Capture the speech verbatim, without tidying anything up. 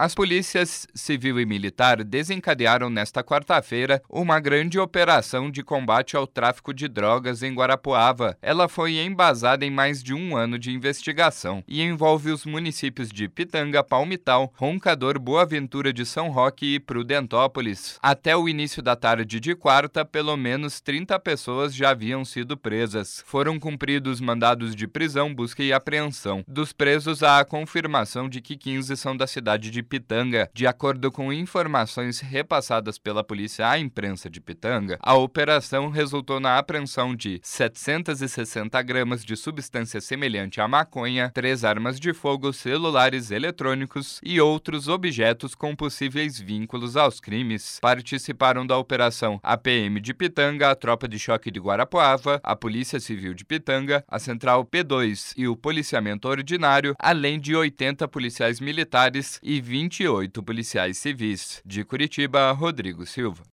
As polícias civil e militar desencadearam nesta quarta-feira uma grande operação de combate ao tráfico de drogas em Guarapuava. Ela foi embasada em mais de um ano de investigação e envolve os municípios de Pitanga, Palmital, Roncador, Boa Ventura de São Roque e Prudentópolis. Até o início da tarde de quarta, pelo menos trinta pessoas já haviam sido presas. Foram cumpridos mandados de prisão, busca e apreensão. Dos presos, há a confirmação de que quinze são da cidade de Pitanga. De acordo com informações repassadas pela polícia à imprensa de Pitanga, a operação resultou na apreensão de setecentos e sessenta gramas de substância semelhante à maconha, três armas de fogo, celulares eletrônicos e outros objetos com possíveis vínculos aos crimes. Participaram da operação a P M de Pitanga, a Tropa de Choque de Guarapuava, a Polícia Civil de Pitanga, a Central P dois e o Policiamento Ordinário, além de oitenta policiais militares e vinte e oito policiais civis. De Curitiba, Rodrigo Silva.